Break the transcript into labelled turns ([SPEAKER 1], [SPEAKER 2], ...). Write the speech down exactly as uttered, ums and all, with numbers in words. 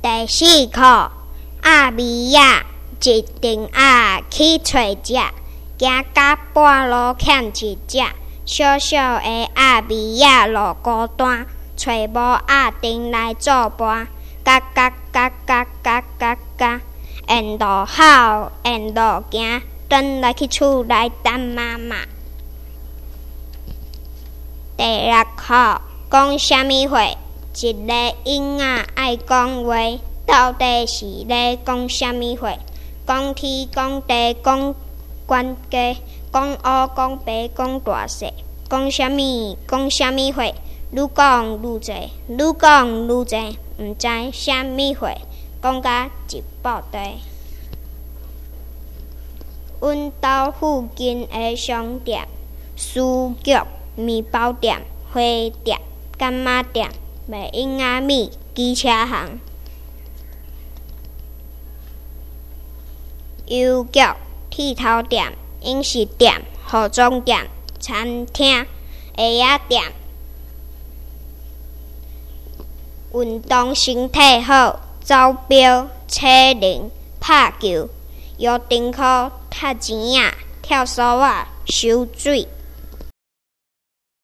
[SPEAKER 1] 第四课，鸭米仔一定爱去找食，行到半路欠一只，小小的鸭米仔落孤单，找无鸭丁来作伴，嘎嘎嘎嘎嘎嘎嘎，沿路跑，沿路行，转来去厝内等妈妈。第六课，讲啥物话？一个婴仔爱讲话，到底是咧讲啥物话？讲天讲地讲管家，讲乌讲白讲大细，讲啥物讲啥物话？愈讲愈济，愈讲愈济，毋知啥物话，讲甲一布袋。阮兜附近的商店，书局、面包店、花店、干妈店、卖婴仔米、机车行、邮局、剃头店、饮食店、服装店、餐厅、鞋仔店。运动身体好，走标、车铃、拍球、摇丁箍、踢钱仔、跳绳仔、游水。